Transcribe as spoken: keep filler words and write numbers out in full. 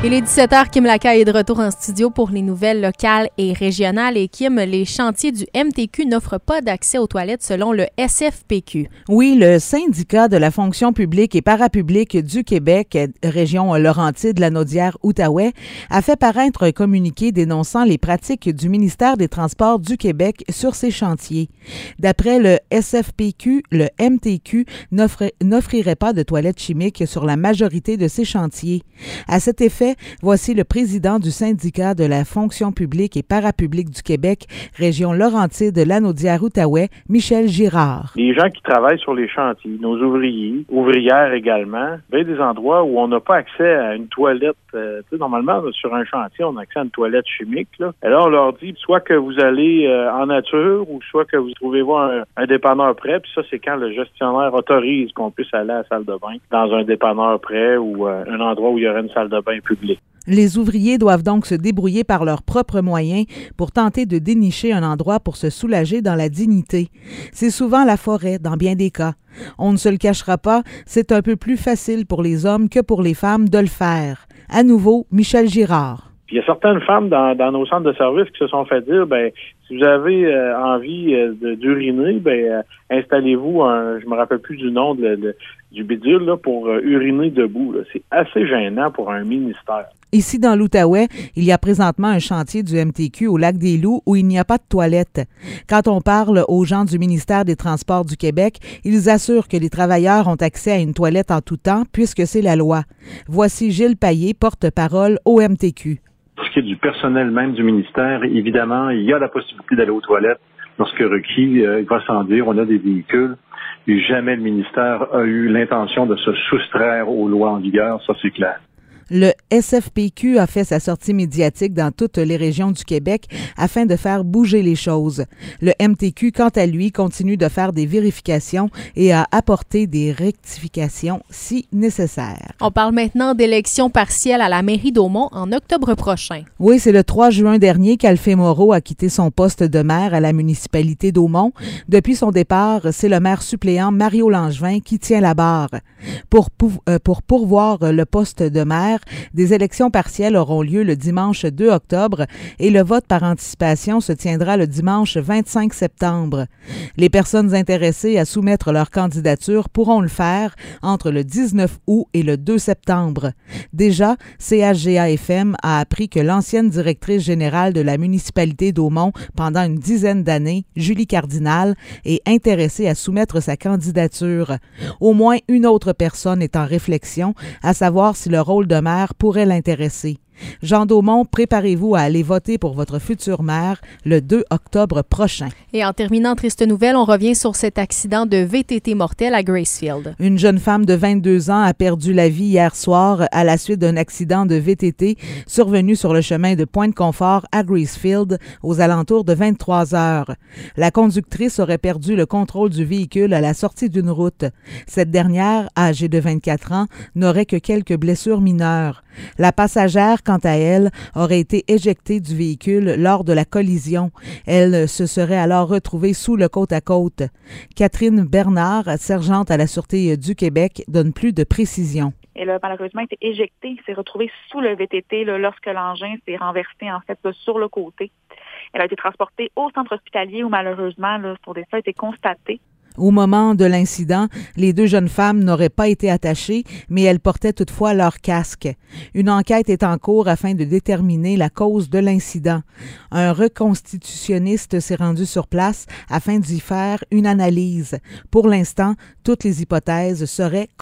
Il est dix-sept heures, Kim Lacaille est de retour en studio pour les nouvelles locales et régionales. Et Kim, les chantiers du M T Q n'offrent pas d'accès aux toilettes selon le S F P Q. Oui, le syndicat de la fonction publique et parapublique du Québec, région Laurentides-Lanaudière-Outaouais, a fait paraître un communiqué dénonçant les pratiques du ministère des Transports du Québec sur ces chantiers. D'après le S F P Q, le M T Q n'offre, n'offrirait pas de toilettes chimiques sur la majorité de ces chantiers. À cet effet, voici le président du syndicat de la fonction publique et parapublique du Québec, région Laurentides-Lanaudière-Outaouais, Michel Girard. Les gens qui travaillent sur les chantiers, nos ouvriers, ouvrières également, il y a des endroits où on n'a pas accès à une toilette. Euh, tu sais, normalement, là, sur un chantier, on a accès à une toilette chimique. Là. Alors, on leur dit soit que vous allez euh, en nature ou soit que vous trouvez-vous un, un dépanneur prêt. Puis ça, c'est quand le gestionnaire autorise qu'on puisse aller à la salle de bain dans un dépanneur prêt ou euh, un endroit où il y aurait une salle de bain publique. Les ouvriers doivent donc se débrouiller par leurs propres moyens pour tenter de dénicher un endroit pour se soulager dans la dignité. C'est souvent la forêt, dans bien des cas. On ne se le cachera pas, c'est un peu plus facile pour les hommes que pour les femmes de le faire. À nouveau, Michel Girard. Puis il y a certaines femmes dans, dans nos centres de services qui se sont fait dire, ben si vous avez euh, envie euh, de, d'uriner, ben euh, installez-vous un, je me rappelle plus du nom de, de, du bidule là, pour euh, uriner debout. Là. C'est assez gênant pour un ministère. Ici, dans l'Outaouais, il y a présentement un chantier du M T Q au Lac-des-Loups où il n'y a pas de toilettes. Quand on parle aux gens du ministère des Transports du Québec, ils assurent que les travailleurs ont accès à une toilette en tout temps puisque c'est la loi. Voici Gilles Payet, porte-parole au M T Q. Pour ce qui est du personnel même du ministère, évidemment, il y a la possibilité d'aller aux toilettes lorsque requis. Euh, il va sans dire, on a des véhicules. Et jamais le ministère a eu l'intention de se soustraire aux lois en vigueur, ça c'est clair. Le S F P Q a fait sa sortie médiatique dans toutes les régions du Québec afin de faire bouger les choses. Le M T Q, quant à lui, continue de faire des vérifications et a apporté des rectifications si nécessaire. On parle maintenant d'élections partielles à la mairie d'Aumont en octobre prochain. Oui, c'est le trois juin dernier qu'Alphée Moreau a quitté son poste de maire à la municipalité d'Aumont. Depuis son départ, c'est le maire suppléant Mario Langevin qui tient la barre. Pour, pou- euh, pour pourvoir le poste de maire, des élections partielles auront lieu le dimanche deux octobre et le vote par anticipation se tiendra le dimanche vingt-cinq septembre. Les personnes intéressées à soumettre leur candidature pourront le faire entre le dix-neuf août et le deux septembre. Déjà, C H G A F M a appris que l'ancienne directrice générale de la municipalité d'Aumont pendant une dizaine d'années, Julie Cardinal, est intéressée à soumettre sa candidature. Au moins une autre personne est en réflexion, à savoir si le rôle de maire pourrait l'intéresser. Jean Daumont, préparez-vous à aller voter pour votre futur maire le deux octobre prochain. Et en terminant, triste nouvelle, on revient sur cet accident de V T T mortel à Gracefield. Une jeune femme de vingt-deux ans a perdu la vie hier soir à la suite d'un accident de V T T survenu sur le chemin de Pointe-Confort à Gracefield aux alentours de vingt-trois heures. La conductrice aurait perdu le contrôle du véhicule à la sortie d'une route. Cette dernière, âgée de vingt-quatre ans, n'aurait que quelques blessures mineures. La passagère, quant à elle, aurait été éjectée du véhicule lors de la collision. Elle se serait alors retrouvée sous le côte-à-côte. Catherine Bernard, sergente à la Sûreté du Québec, donne plus de précisions. Elle a malheureusement été éjectée, s'est retrouvée sous le V T T là, lorsque l'engin s'est renversé en fait là, sur le côté. Elle a été transportée au centre hospitalier où malheureusement là, son décès a été constaté. Au moment de l'incident, les deux jeunes femmes n'auraient pas été attachées, mais elles portaient toutefois leur casque. Une enquête est en cours afin de déterminer la cause de l'incident. Un reconstitutionniste s'est rendu sur place afin d'y faire une analyse. Pour l'instant, toutes les hypothèses seraient